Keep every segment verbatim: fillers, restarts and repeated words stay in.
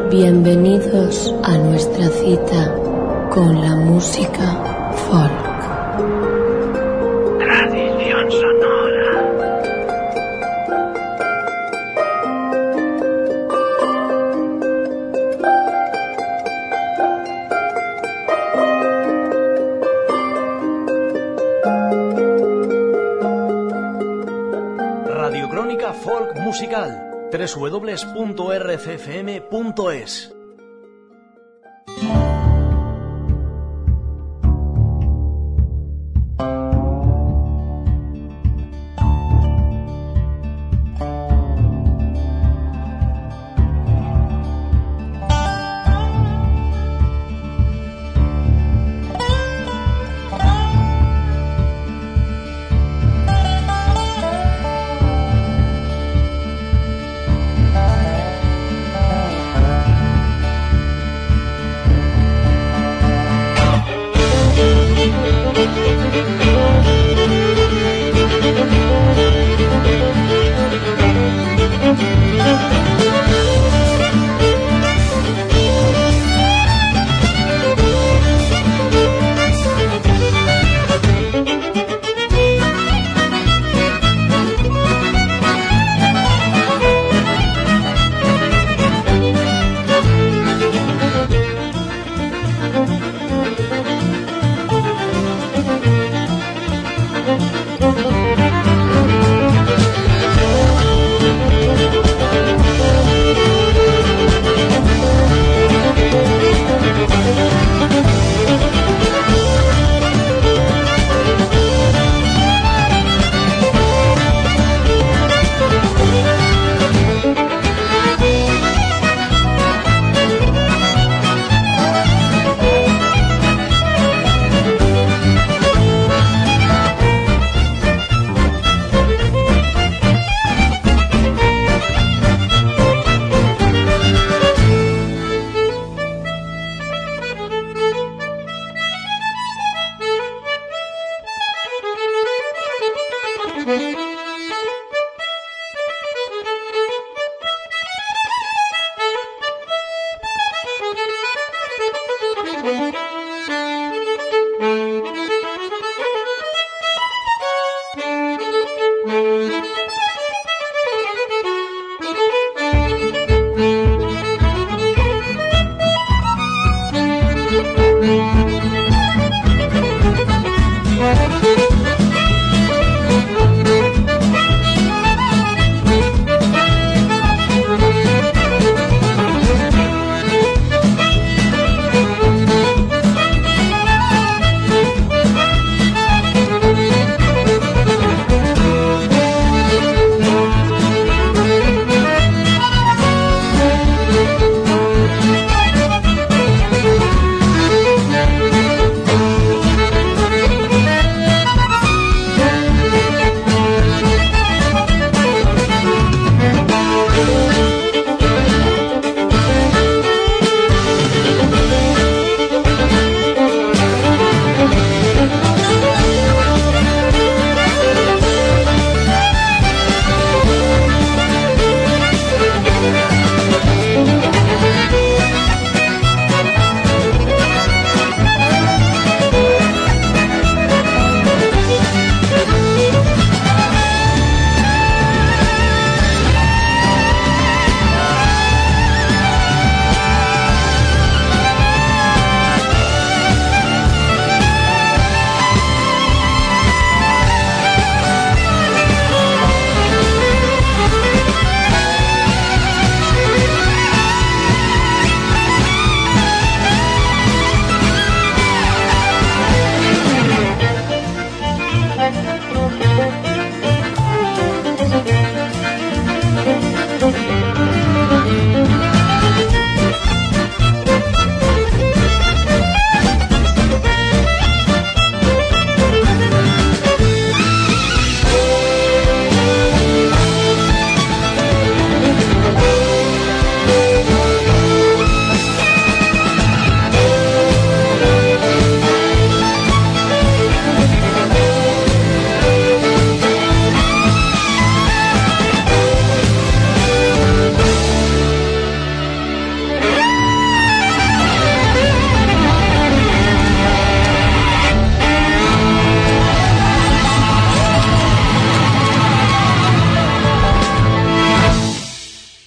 Bienvenidos a nuestra cita con la música folk. Tradición sonora. Radiocrónica Folk Musical. doble u doble u doble u punto r c f m punto es.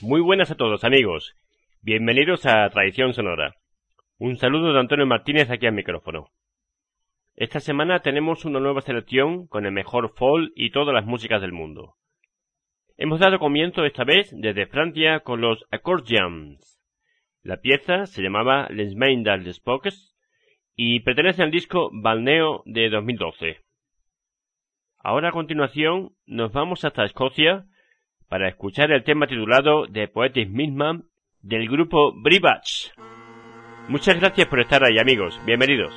Muy buenas a todos, amigos. Bienvenidos a Tradición Sonora. Un saludo de Antonio Martínez aquí al micrófono. Esta semana tenemos una nueva selección con el mejor folk y todas las músicas del mundo. Hemos dado comienzo esta vez desde Francia con los Accordions. La pieza se llamaba Les Mains des Spokes y pertenece al disco Balneo de dos mil doce. Ahora a continuación nos vamos hasta Escocia para escuchar el tema titulado The Poetic Midman del grupo Bribach. Muchas gracias por estar ahí, amigos. Bienvenidos.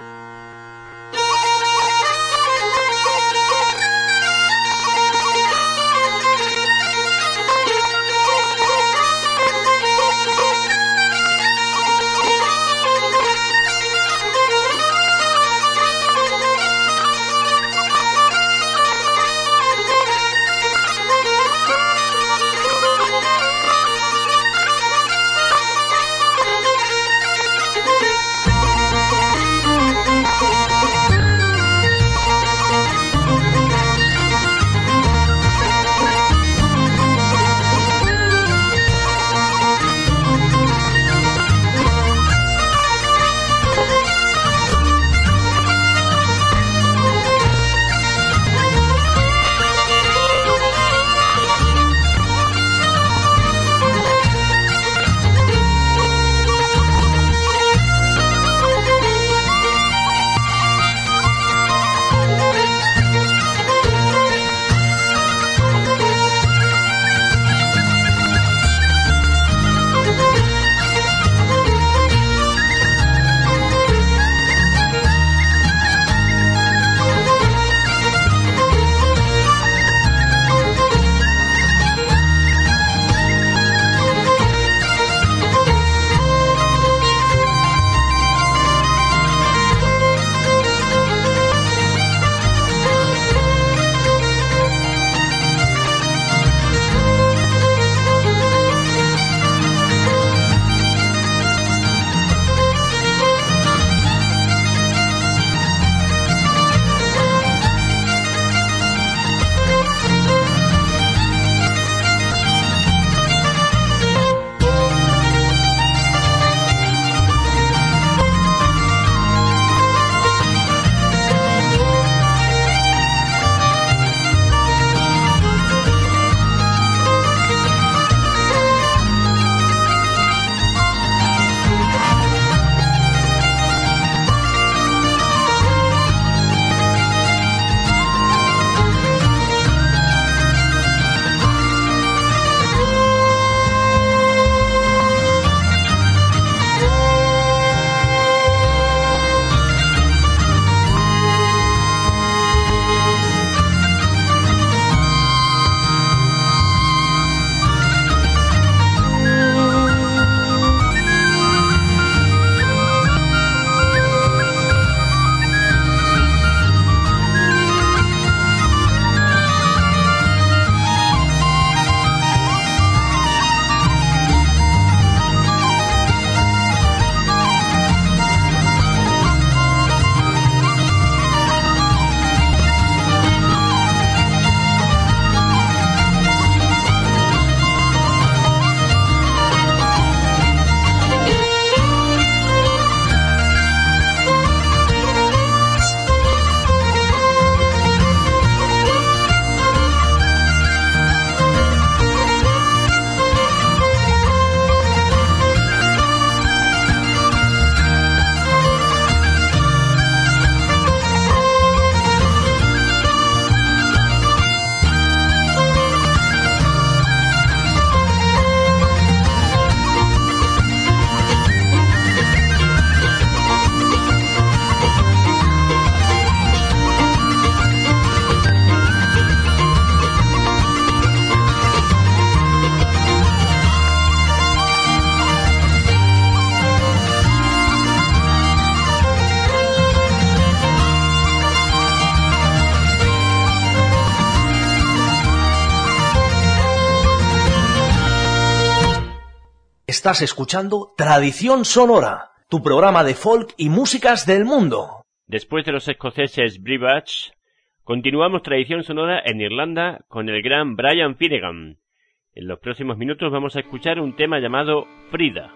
Estás escuchando Tradición Sonora, tu programa de folk y músicas del mundo. Después de los escoceses Bribach, continuamos Tradición Sonora en Irlanda con el gran Brian Finnegan. En los próximos minutos vamos a escuchar un tema llamado Frida.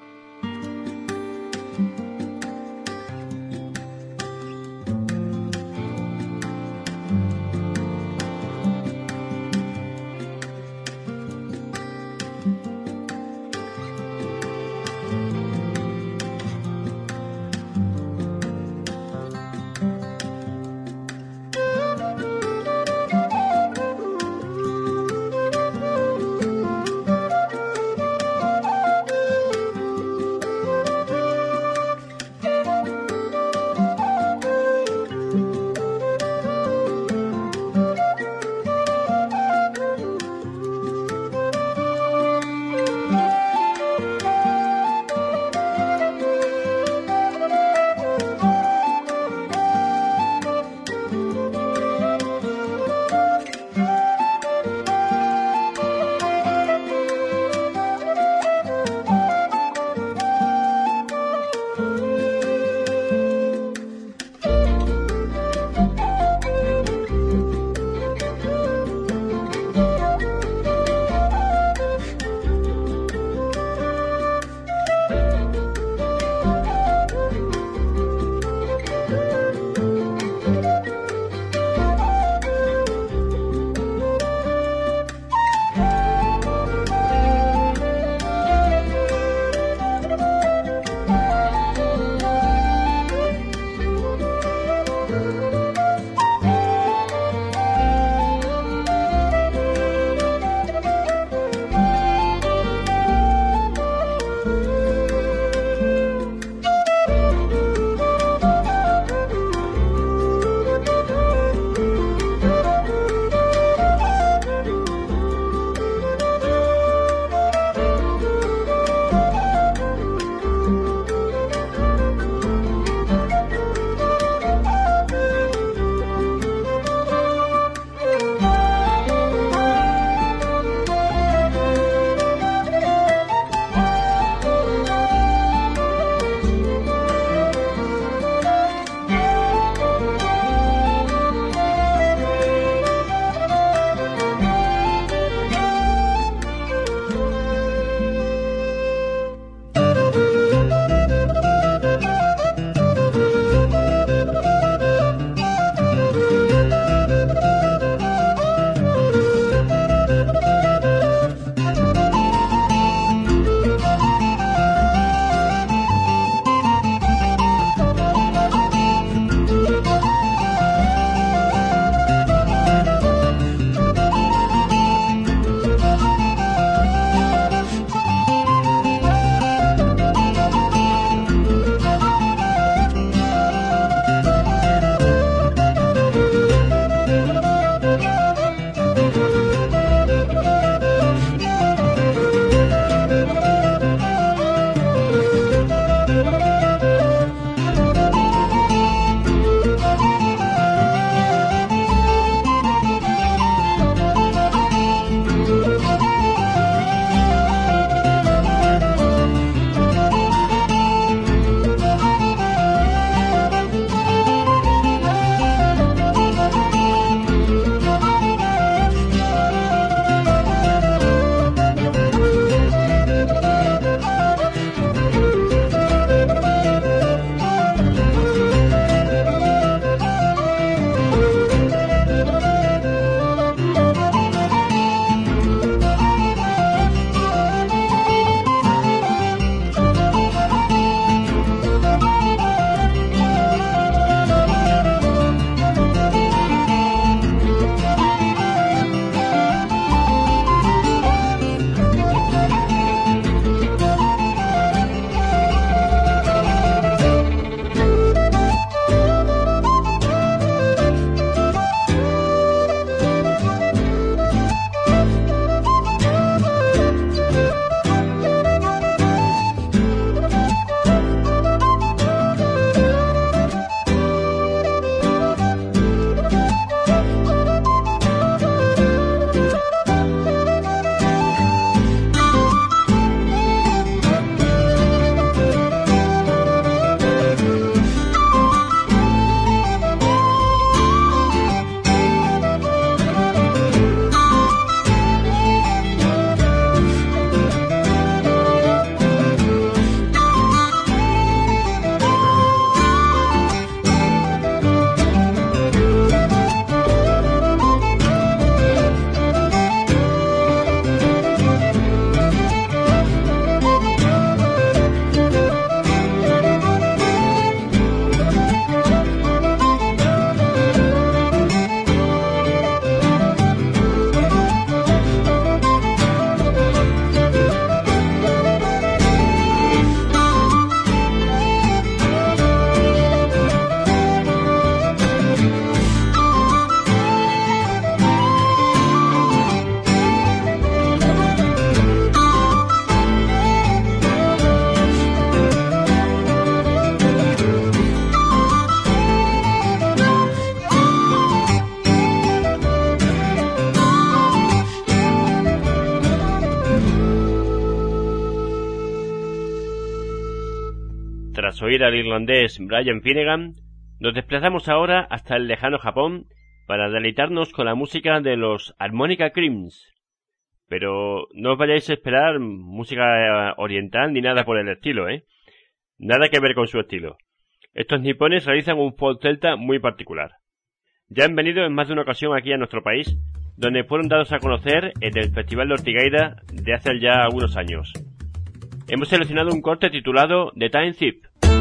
tras oír al irlandés Brian Finnegan, nos desplazamos ahora hasta el lejano Japón para deleitarnos con la música de los Harmonica Creams. Pero no os vayáis a esperar música oriental ni nada por el estilo, ¿eh? Nada que ver con su estilo. Estos nipones realizan un folk celta muy particular. Ya han venido en más de una ocasión aquí a nuestro país, donde fueron dados a conocer en el Festival de Ortigueira de hace ya algunos años. Hemos seleccionado un corte titulado The Time Thief.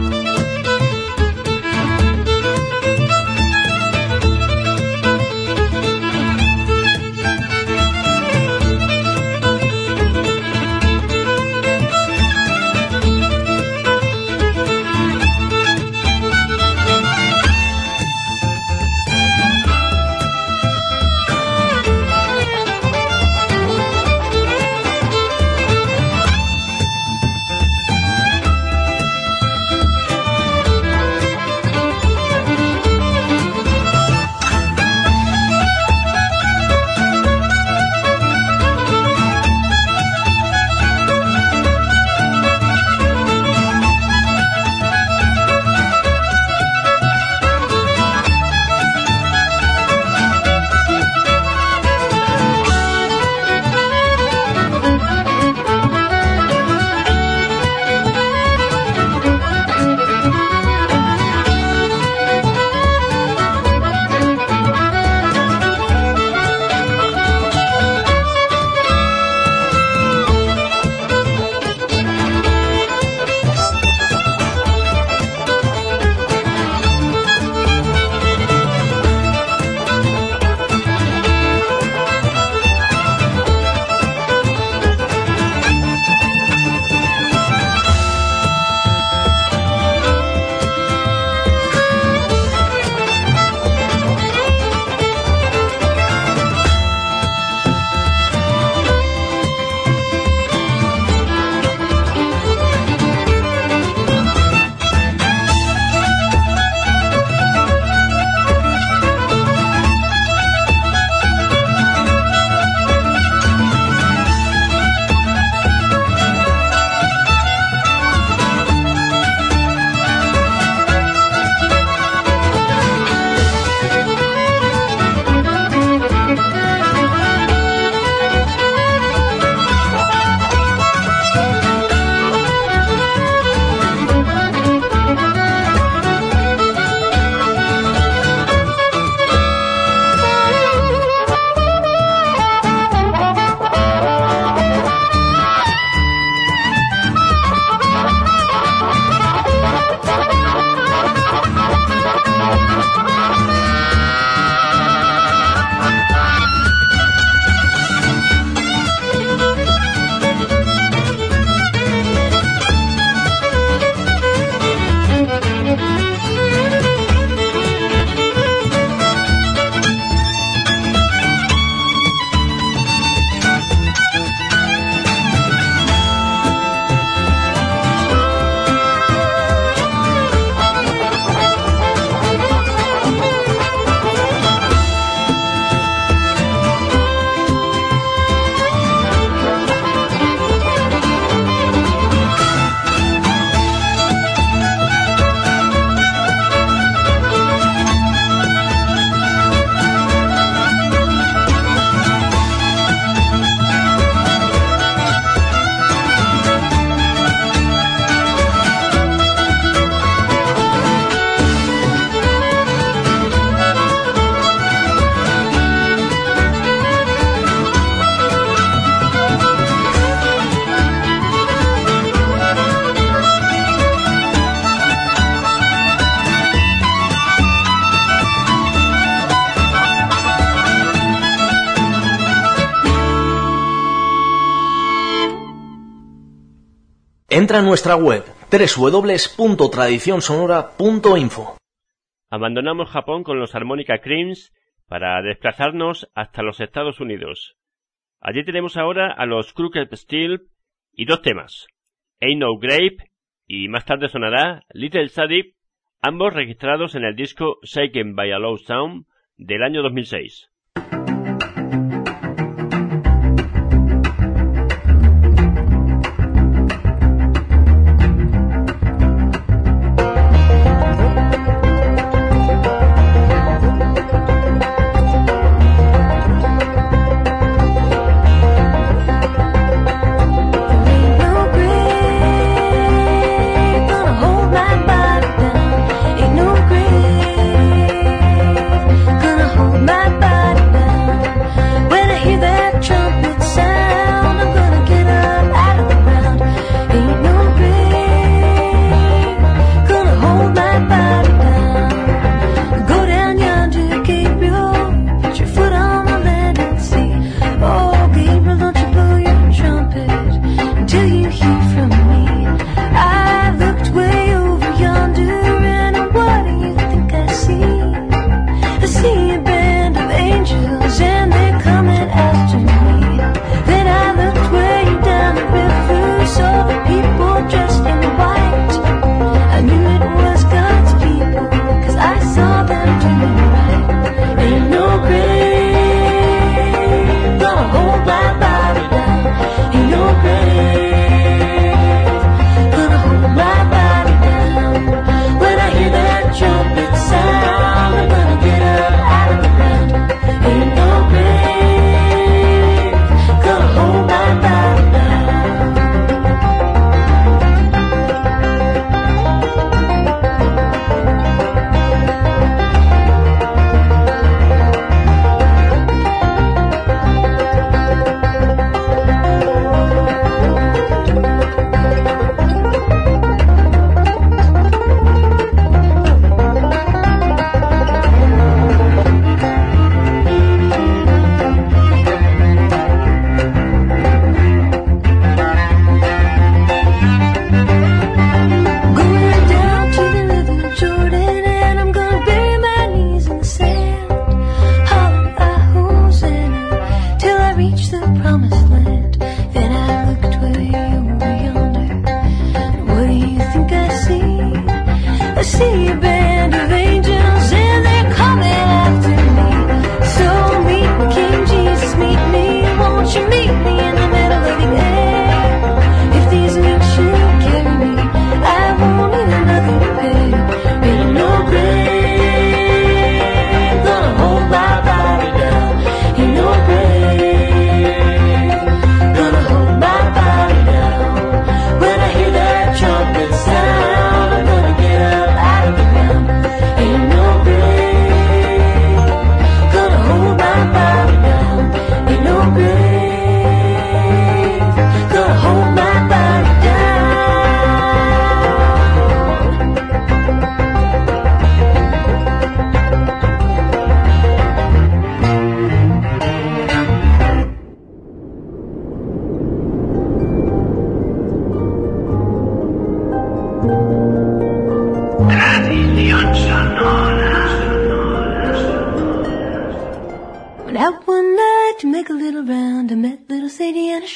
Entra en nuestra web doble u doble u doble u punto tradición sonora punto info. Abandonamos Japón con los Harmonica Creams para desplazarnos hasta los Estados Unidos. Allí tenemos ahora a los Crooked Steel y dos temas, Ain't No Grave y más tarde sonará Little Sadie, ambos registrados en el disco Shaken by a Low Sound del año dos mil seis.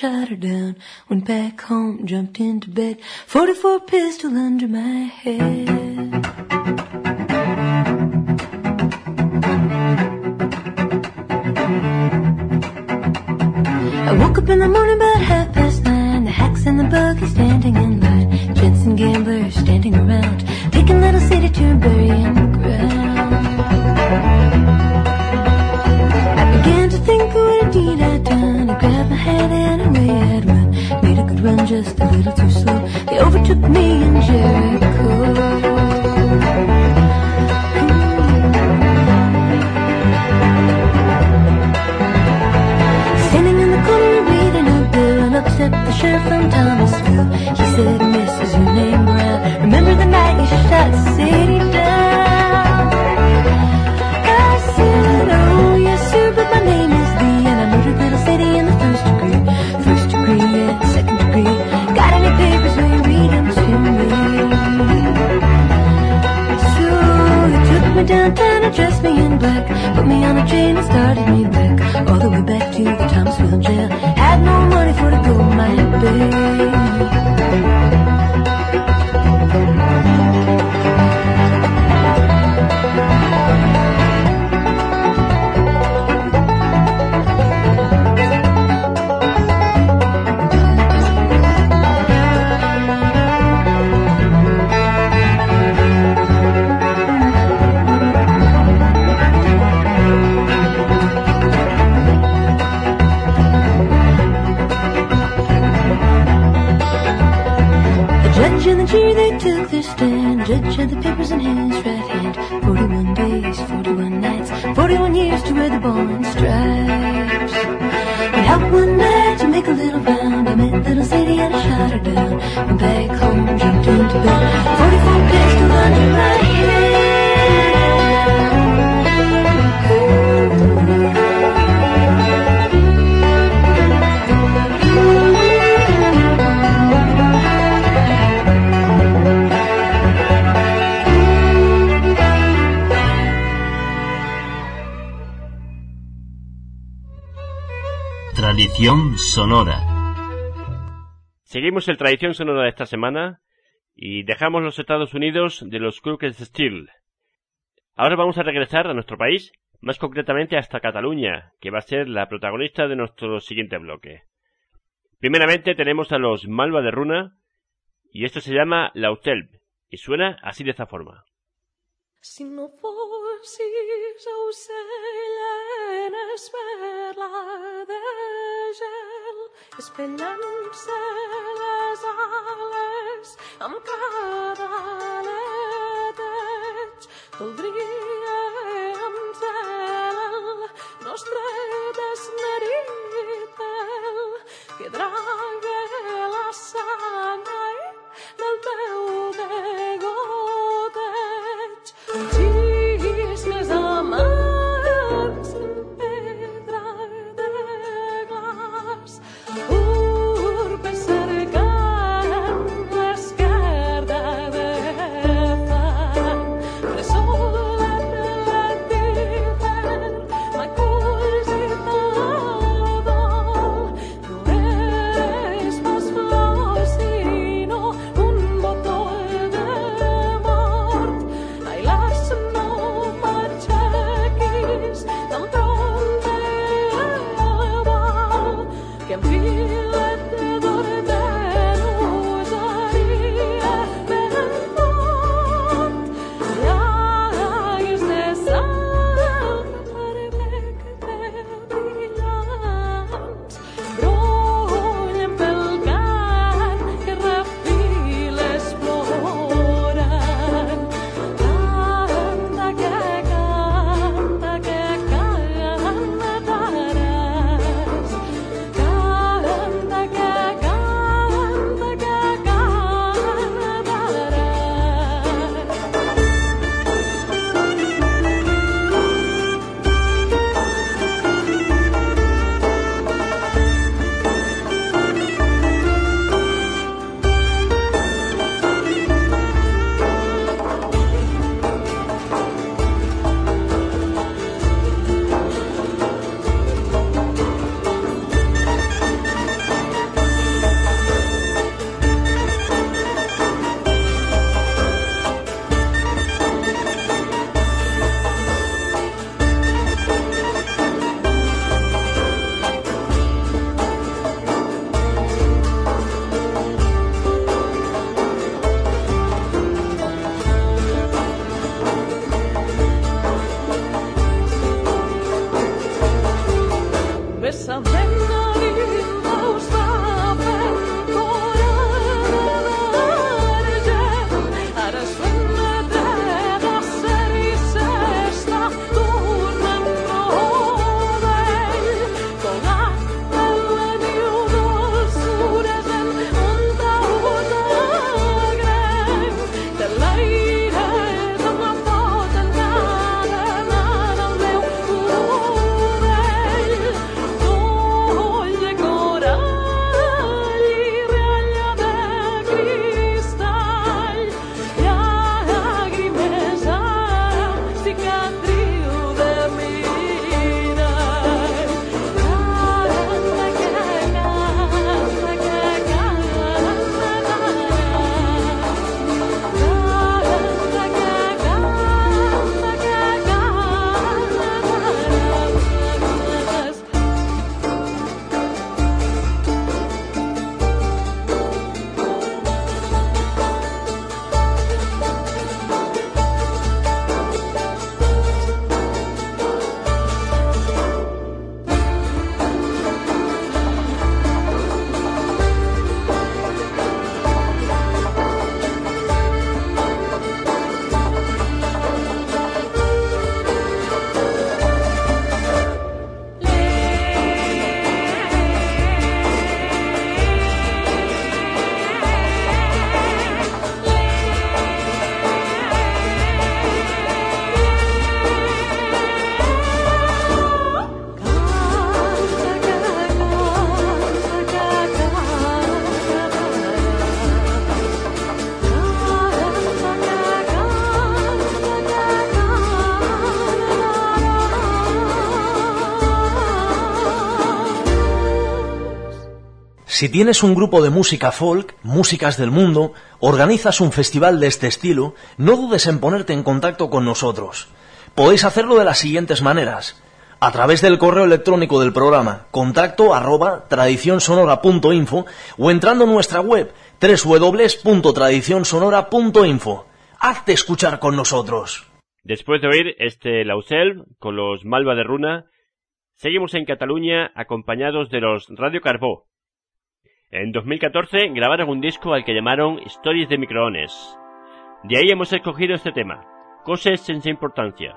shot her down. Went back home, jumped into bed, forty-four pistol under my head. I woke up in the morning about half past nine. The hacks and the buggy standing in line. Gents and gamblers standing around, taking Little City to burying the ground. I began to think of what a deed I'd done. I grabbed my hat and away I'd run. Made a good run, just a little too slow. They overtook me in Jericho. Upset the sheriff from Thomasville. He said, Miss, is your name Brown? Remember the night you shot the city down? I said, oh yes sir, but my name is Lee, and I murdered Little City in the first degree. First degree and second degree. Got any papers, will you read them to me? So they took me downtown and dressed me in black, put me on a train and started me back, all the way back to the Thomasville jail. Had no money for to go my way. And the jury, they took their stand. Judge had the papers in his right hand. Forty-one days, forty-one nights, forty-one years to wear the ball and stripes. Went out one night to make a little round. I met Little Sadie and I shot her down. Went back home, jumped into bed, forty-four pistol under my head. Tradición sonora. Seguimos el Tradición sonora de esta semana y dejamos los Estados Unidos de los Crooked Steel. Ahora vamos a regresar a nuestro país, más concretamente hasta Cataluña, que va a ser la protagonista de nuestro siguiente bloque. Primeramente tenemos a los Malva de Runa y esto se llama L'Autel y suena así de esta forma. Si no fossis ocellanes per la de gel, espellant-se les ales amb cada aleteig, voldríem zel el nostre desneritel, que drague la sang del teu degoteig. Xismes amargs en pedra de glaç, urpes cercant l'esquerda de fang, bressola de la tifer, ma culls i Si tienes un grupo de música folk, músicas del mundo, organizas un festival de este estilo, no dudes en ponerte en contacto con nosotros. Podéis hacerlo de las siguientes maneras: a través del correo electrónico del programa, contacto arroba tradicionsonora punto info, o entrando en nuestra web, doble u doble u doble u punto tradicionsonora punto info. Hazte escuchar con nosotros. Después de oír este Lausel con los Malva de Runa, seguimos en Cataluña acompañados de los Radio Carbó. En dos mil catorce grabaron un disco al que llamaron Historias de Microones. De ahí hemos escogido este tema, Coses sense importancia.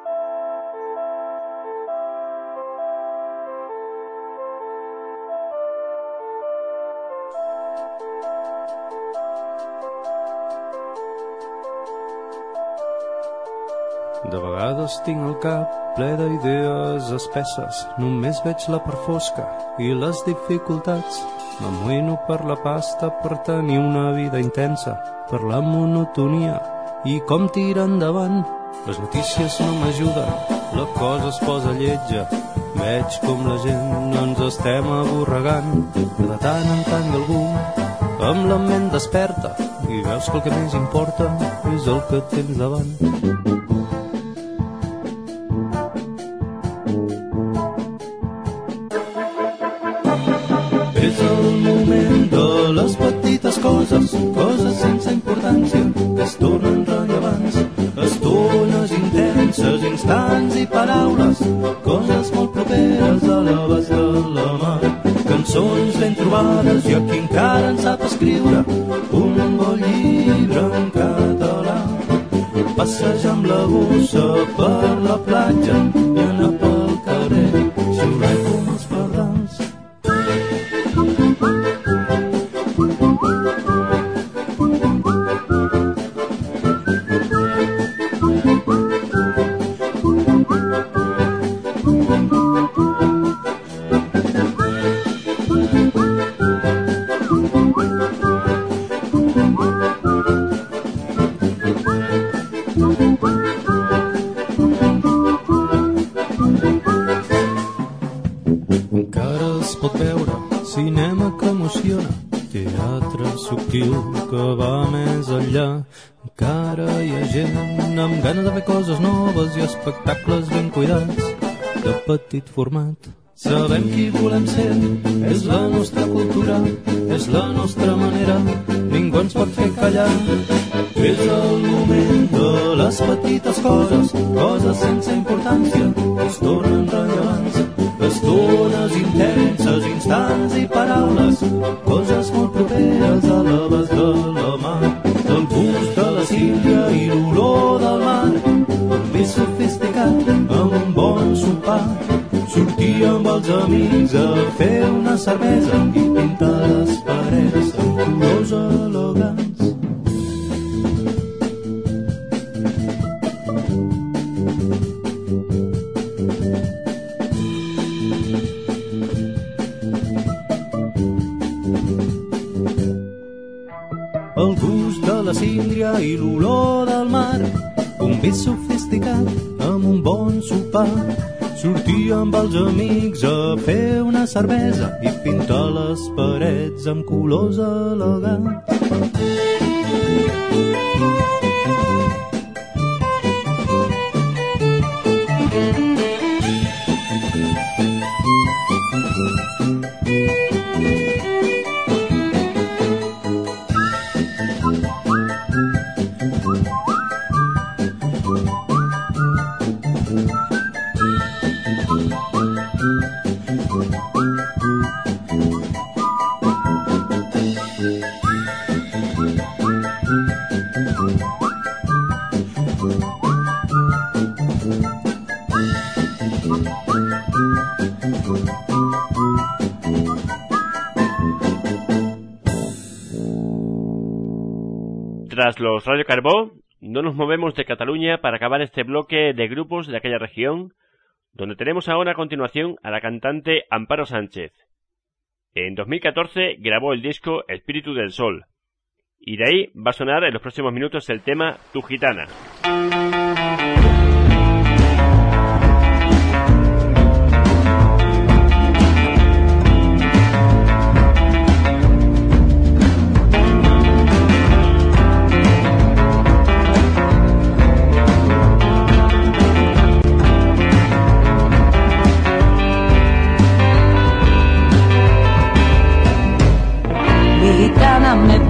De vegades tinc el cap ple d'idees espesses, només veig la part fosca i les dificultats. M'amoïno per la pasta, per tenir una vida intensa, per la monotonia i com tirar endavant. Les notícies no m'ajuden, la cosa es posa lletja, veig com la gent ens estem aborregant. De tant en tant algú amb la ment desperta i veus que el que més importa és el que tens davant. És el moment de les petites coses, coses sense importància, que es tornen rellevants, estones intenses, instants i paraules, coses molt properes a l'abast de la mà, cançons ben trobades i a qui encara en sap escriure un bon llibre en català, passejar amb la bossa per la platja i anar pel carrer, xiulant com els pardals. Que va més enllà, encara hi ha gent amb ganes de fer coses noves i espectacles ben cuidats de petit format. Sabem qui volem ser, és la nostra cultura, és la nostra manera, ningú ens pot fer callar. És el moment de les petites coses, coses sense importància, que es tornen rellevants, estones intenses, instants i paraules, coses molt properes a l'abast de la mà, del gust de la sílvia i l'olor del mar, més sofisticat amb un bon sopar, sortir amb els amics a fer una cervesa i pintar les parets amb colors elegants. El gust de la síndria i l'olor del mar, un vi sofisticat amb un bon sopar, sortir amb els amics a fer una cervesa i pintar les parets amb colors elegants. Tras los Radio Carbó, no nos movemos de Cataluña para acabar este bloque de grupos de aquella región, donde tenemos ahora a continuación a la cantante Amparo Sánchez. En dos mil catorce grabó el disco Espíritu del Sol, y de ahí va a sonar en los próximos minutos el tema Tu Gitana.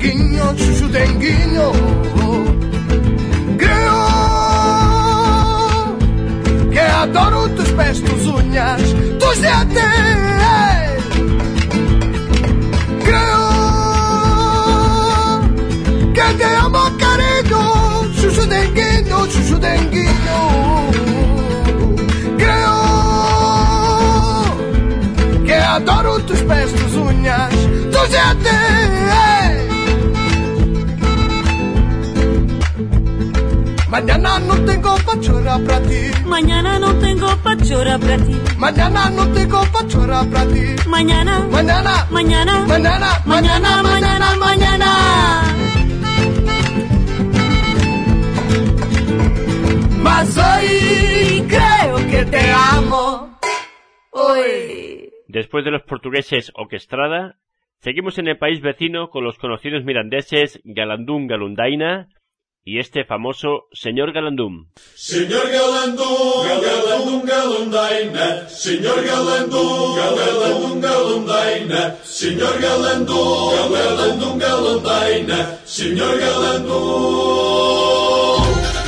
denguinho, chuchu denguinho. Creo que adoro tus pés, tus uñas, tus dientes. Creo que te amo, cariño, chuchu denguinho, chuchu denguinho. Creo que adoro tus pés, tus uñas, tus dientes. Mañana no tengo pachorra para ti. Mañana no tengo pachorra para ti. Mañana no tengo pachorra para ti. Mañana, mañana, mañana, mañana, mañana, mañana, mañana. Mas hoy creo que te amo. Hoy. Después de los portugueses Orquestrada, seguimos en el país vecino con los conocidos mirandeses Galandum Galundaina y este famoso Señor Galandum. Señor Galandum, Galandum Galundaina, Señor Galandum, Galandum Galundaina, Señor Galandum, Galandum Galundaina, Señor Galandum.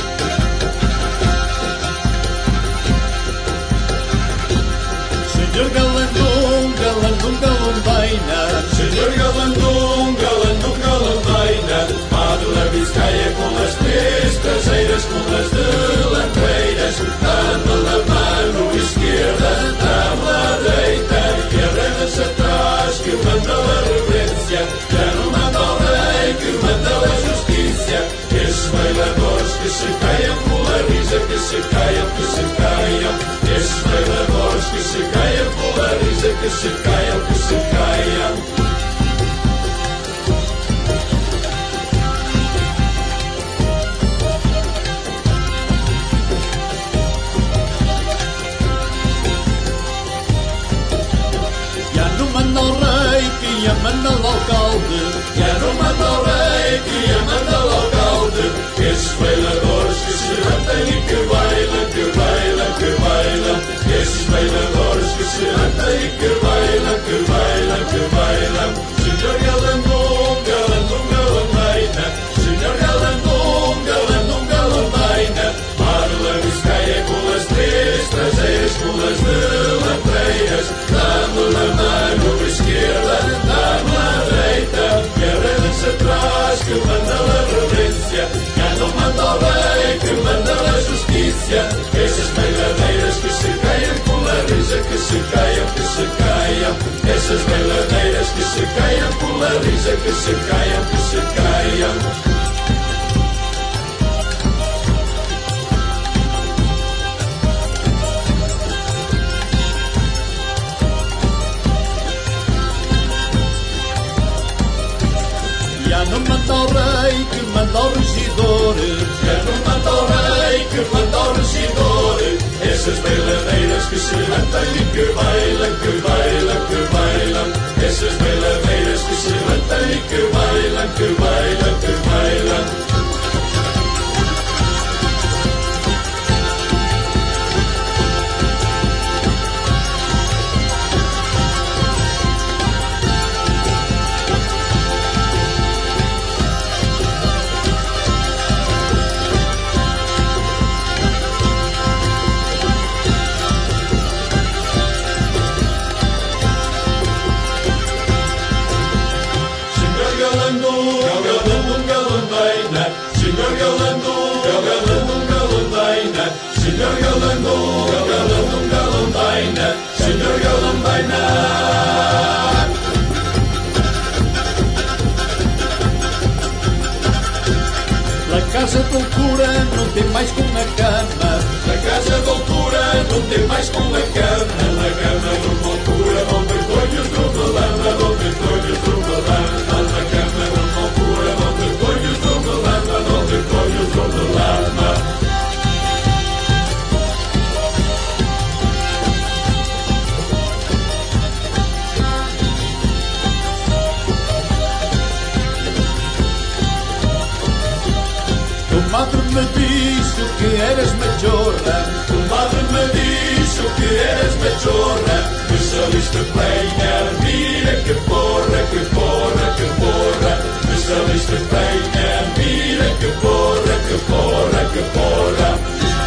Señor Galandum, Galandum Galundaina, Señor Galandum, Galandum Galundaina, Padre Vizcaya com as três traseiras, com as delanteiras, dando-lhe a mano esquerda, dá-me a direita, e arredas atrás, que manda a reverência, já não manda o rei, que manda a justiça, esses bailadores que se caiam pela risa, que se caiam, que se caiam, esses bailadores que se caiam pela risa, que se caiam, que se caiam. Manda o rei que ia manda o alcalde, já não manda o rei que ia manda o alcalde. Esses bailadores que se levantam e que bailam, que bailam, que bailam. Esses bailadores que se levantam e que bailam, que bailam, que bailam. Senhor Galandum, Galandum Galandaina, Senhor Galandum, Galandum Galandaina, Marla Vizcaya com as três traseiras, com as delanteiras, dando-lhe a mano esquerda, dá-me a direita, e arredas atrás, que manda a reverência, já não manda o rei, que manda a justiça, essas bailadeiras que se caiam com a risa, que se caiam, que se caiam, essas bailadeiras que se caiam com a risa, que se caiam, que se caiam. Já não manda o rei que manda o regidor, já não manda o rei que manda o regidor. Essas bailadeiras que se levantam e que bailam, que bailam, que bailam. Essas bailadeiras que se levantam e que bailam, que bailam, que bailam. Senhor Galandum, Galandum Galandaina, Senhor Galandaina. La casa d'altura não tem mais com a cama, la casa d'altura não tem mais com a cama, la cama d'altura não tem colhos do balama, não tem colhos do balama, la cama d'altura não tem colhos do balama, não tem colhos do balama. Madre me disse que eras majorra, tu madre me disse que eras majorra, que saliste bem a mira, que porra, que porra, que porra, que céu este tenha, mira que porra, que porra, que porra.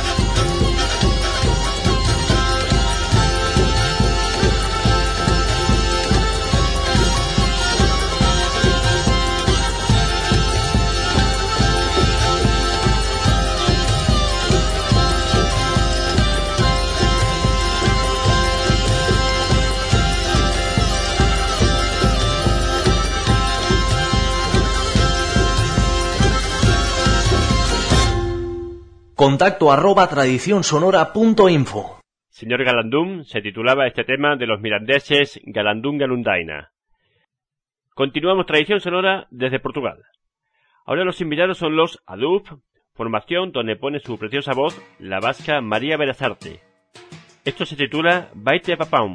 Contacto arroba tradicionsonora.info. Señor Galandum, se titulaba este tema de los mirandeses Galandum Galundaina. Continuamos Tradición Sonora desde Portugal. Ahora los invitados son los Adup, formación donde pone su preciosa voz la vasca María Berazarte. Esto se titula Baite Papaum.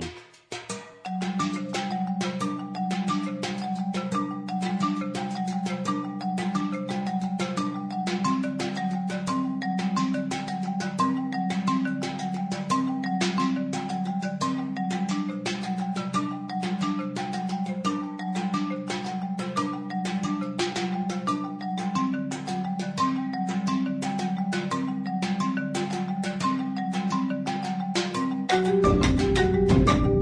Thank you.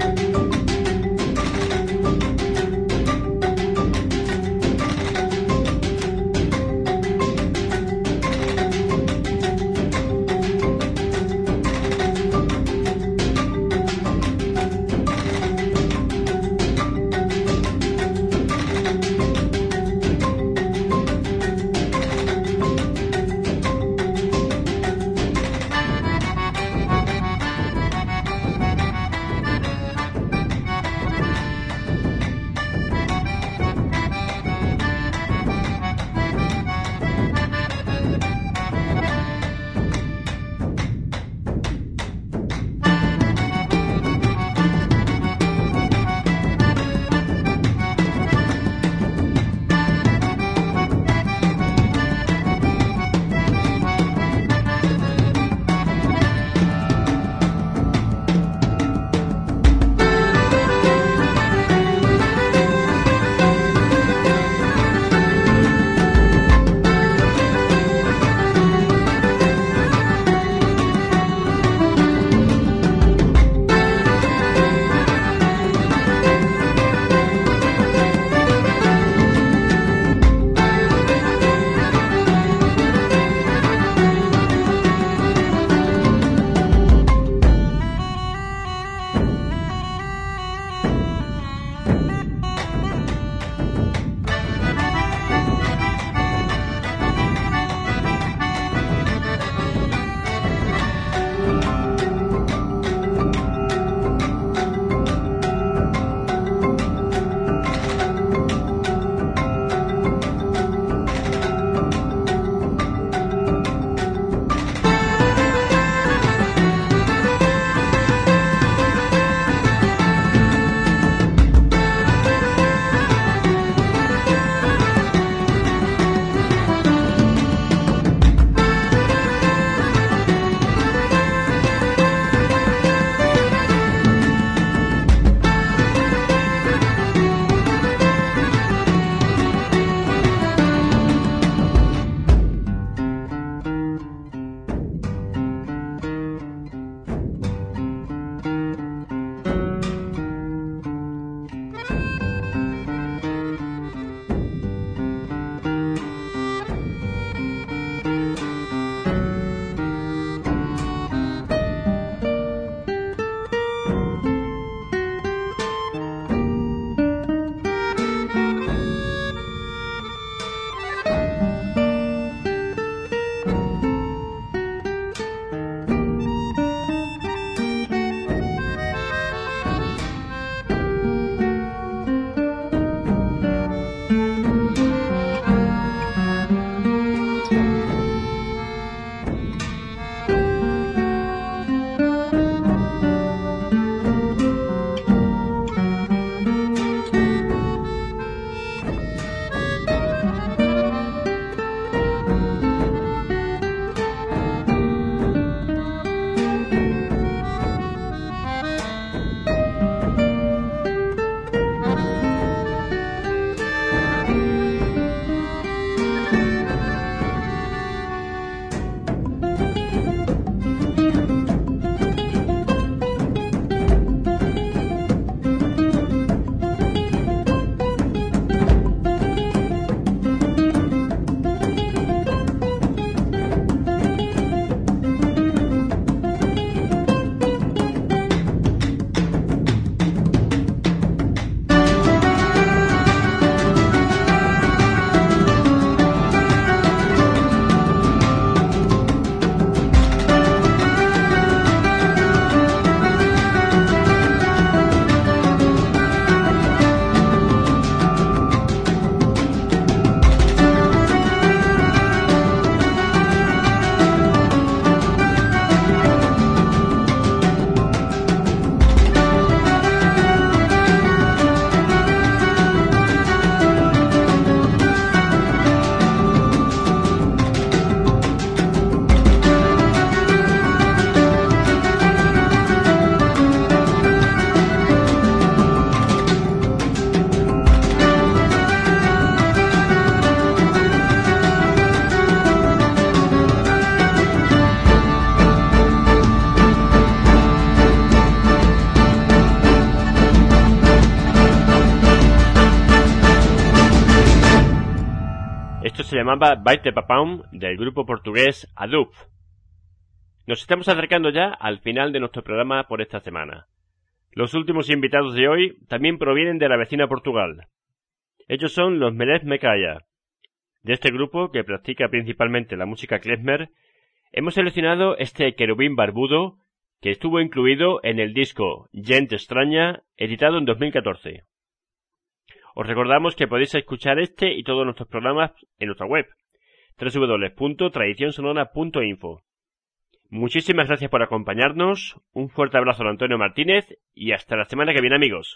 se llamaba Baite Papam, del grupo portugués Adup. Nos estamos acercando ya al final de nuestro programa por esta semana. Los últimos invitados de hoy también provienen de la vecina Portugal. Ellos son los Melez Mekaya. De este grupo, que practica principalmente la música klezmer, hemos seleccionado este querubín barbudo que estuvo incluido en el disco Gente Extraña, editado en dos mil catorce. Os recordamos que podéis escuchar este y todos nuestros programas en nuestra web, doble u doble u doble u punto tradición sonora punto info. Muchísimas gracias por acompañarnos, un fuerte abrazo a Antonio Martínez y hasta la semana que viene, amigos.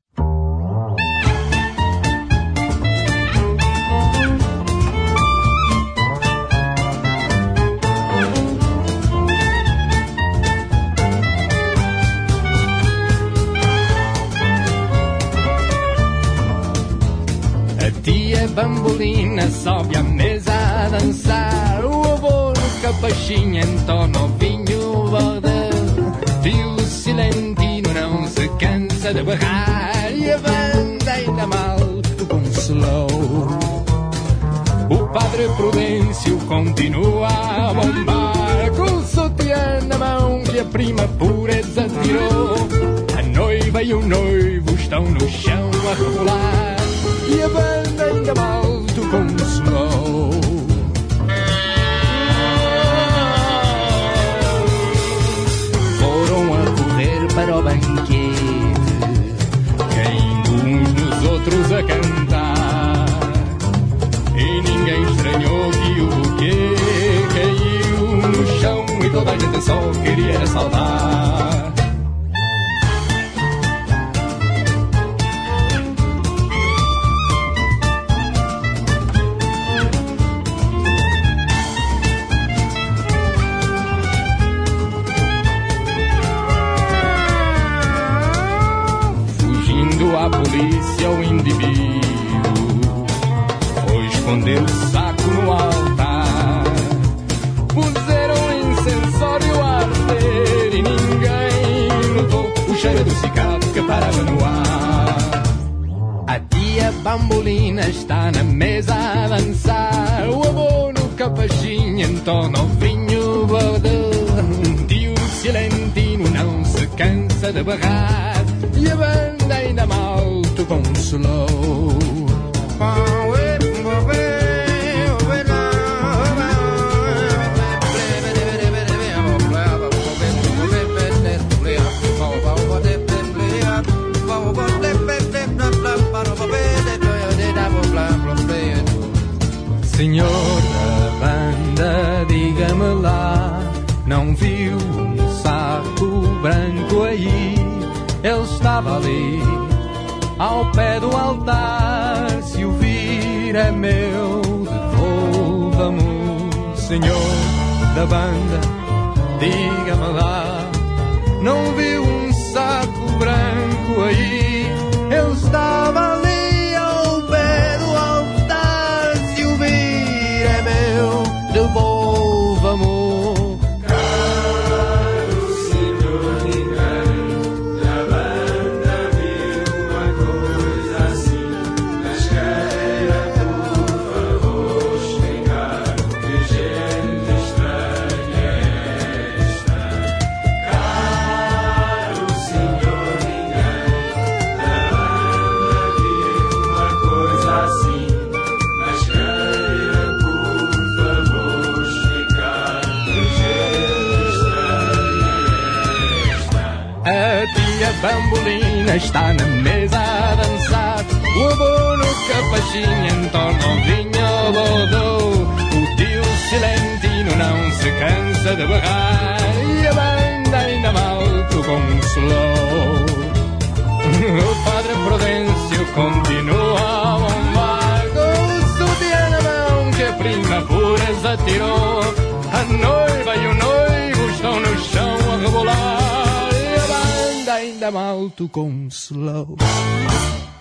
A tia Bambolina sobe à mesa a dançar, o avô no capachinho entona o vinho verde. Tio Silentino não se cansa de berrar e a banda ainda mal consolou. O padre Prudêncio continua a bombar, com o sutiã na mão que a prima pureza tirou. A noiva e o noivo estão no chão a rebolar e a banda ainda mal te consolou. Foram a correr para o banquete, caindo uns nos outros a cantar, e ninguém estranhou que o buquê caiu no chão e toda a gente só queria saudar. A polícia, o indivíduo foi esconder o saco no altar. Puseram incensório a arder e ninguém notou o cheiro do cigarro que parava no ar. A tia Bambolina está na mesa a dançar, o avô no capachinho entona o vinho verde. Tio Silentino não se cansa de berrar e a banda ainda mal te consolou. Senhor da banda, diga-me lá, não viu um saco branco aí? Ele estava ali, ao pé do altar. Se o vir é meu, devolva-me. Senhor da banda, diga-me lá, não viu um saco branco aí? Ele estava ali, ao pé do altar. Se o vir é meu, devolva-me. Bambolina está na mesa a dançar, o avô no capachinho entorna o vinho bodô. O tio Silentino não se cansa de berrar e a banda ainda mal te consolou. O padre Prudêncio continua a bombar, com o sutiã na mão que a prima pureza tirou. A noiva e o noivo estão no chão a rebolar, ainda mal te consolou.